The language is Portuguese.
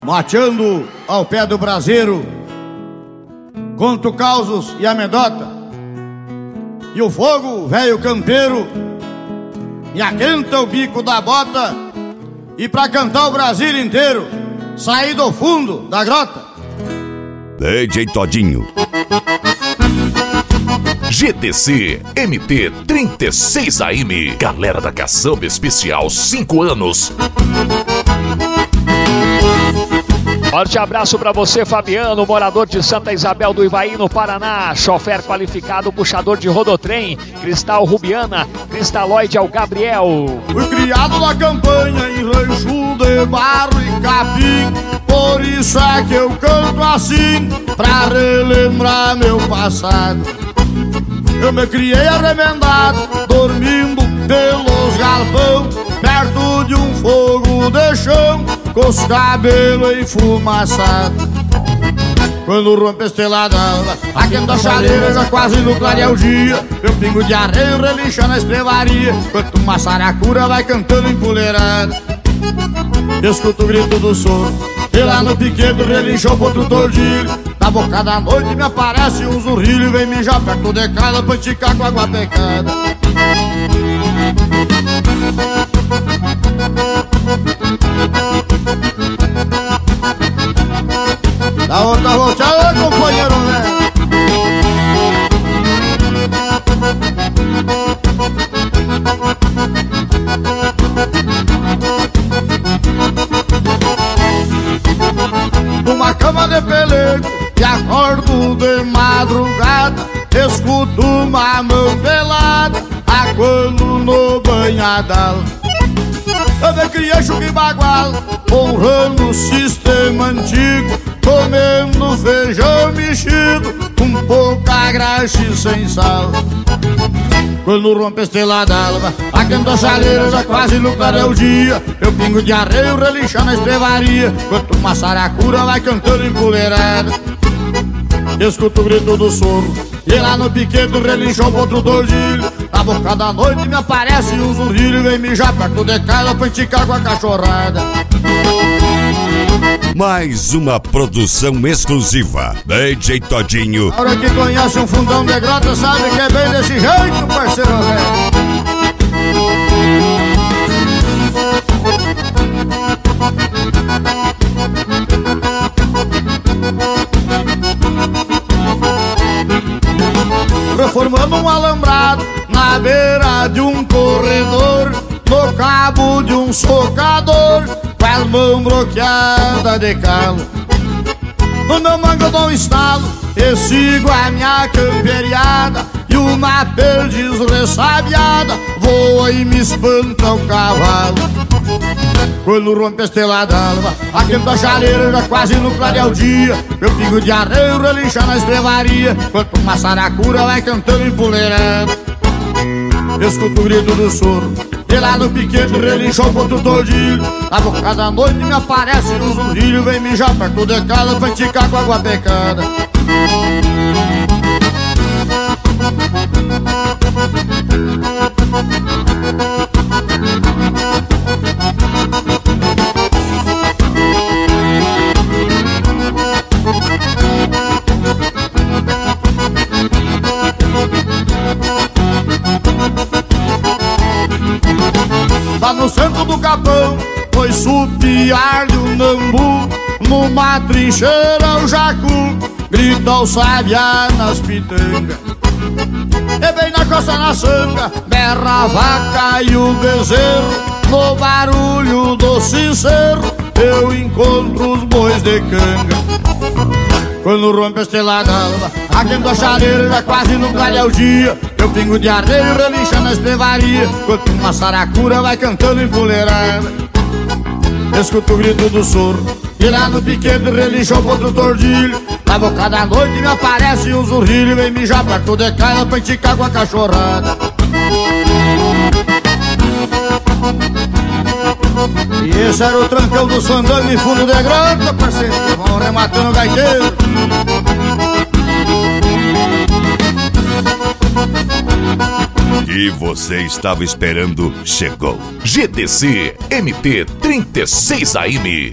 Mateando ao pé do braseiro, conto causos e amedota, e o fogo, velho campeiro, me aquenta o bico da bota, e pra cantar o Brasil inteiro, saí do fundo da grota. DJ Todinho. GTC MT 36 AM. Galera da Caçamba Especial, 5 anos. Forte abraço pra você, Fabiano, morador de Santa Isabel do Ivaí, no Paraná. Chofer qualificado, puxador de rodotrem. Cristal Rubiana, Cristaloide é o Gabriel. Fui criado na campanha em rancho de barro e capim, por isso é que eu canto assim, pra relembrar meu passado. Eu me criei arremendado, dormindo pelos galpão, perto de um fogo de chão, com os cabelos enfumaçados. Quando rompe a estrelada alva, aquenta a chaleira, já quase no clarear o dia, meu pingo de arreio relincha na estrevaria, enquanto uma saracura vai cantando empoleirada. Escuto o grito do sono, e lá no piquedo relinchou pro outro tordilho. Na boca da noite me aparece um zurrilho e vem mijar perto de casa pra esticar com água pecada. Dá outra volteada, companheiro, né? Numa cama de pelego e acordo de madrugada, escuto uma mão pelada aguando no banhadal. Eu me criei chuva e bagual, honrando o sistema antigo, comendo feijão mexido, com pouca graxa e sem sal. Quando rompe a estrela d'alva, aquenta a chaleira, já quase no clarear o dia, meu pingo de arreio relincha na estrevaria, enquanto uma saracura vai cantando empoleirada. Escuto o grito do soro, e lá no piquedo relinchou pro outro tordilho. Na boca da noite me aparece um zurrilho e vem mijar perto de casa pra esticar com a cachorrada. Mais uma produção exclusiva. DJ Todinho. A hora que conhece um fundão de grota sabe que é bem desse jeito, parceiro velho. Reformando um alambrado na beira de um corredor, no cabo de um socador, com as mãos bloqueadas de calo. No meu mango eu dou um estalo e sigo a minha camperiada, e uma perdiz ressabiada voa e me espanta o cavalo. Quando rompe a estrela d'alva, aquenta a chaleira, já quase no clarear o dia, meu pingo de arreio relincha na estrevaria, enquanto uma saracura vai cantando empoleirada. Escuto o grito do soro, e lá no piquete relinchou contra o tordilho. Na boca da noite me aparece um zurrilho, vem mijar perto de casa pra esticar com água pecada. Lá no centro do capão, foi supiar-lhe o nambu, numa trincheira o jacu grita o sabiá nas pitangas. E bem na costa na sanga, berra a vaca e o bezerro, no barulho do sincero eu encontro os bois de canga. Quando rompe a estrela d'alva, aquenta a chaleira, já quase no clarear o dia, meu pingo de arreio relincha na estrevaria, enquanto uma saracura vai cantando empoleirada. Escuto o grito do soro, e lá no piquete relinchou pro outro tordilho. Na boca da noite me aparece um zurrilho e vem mijar perto de casa pra esticar com a cachorrada. E esse era o trancão do fandango em fundo de grota, parceiro, que vão rematando o gaiteiro. que você estava esperando chegou. GTC MT 36 AM.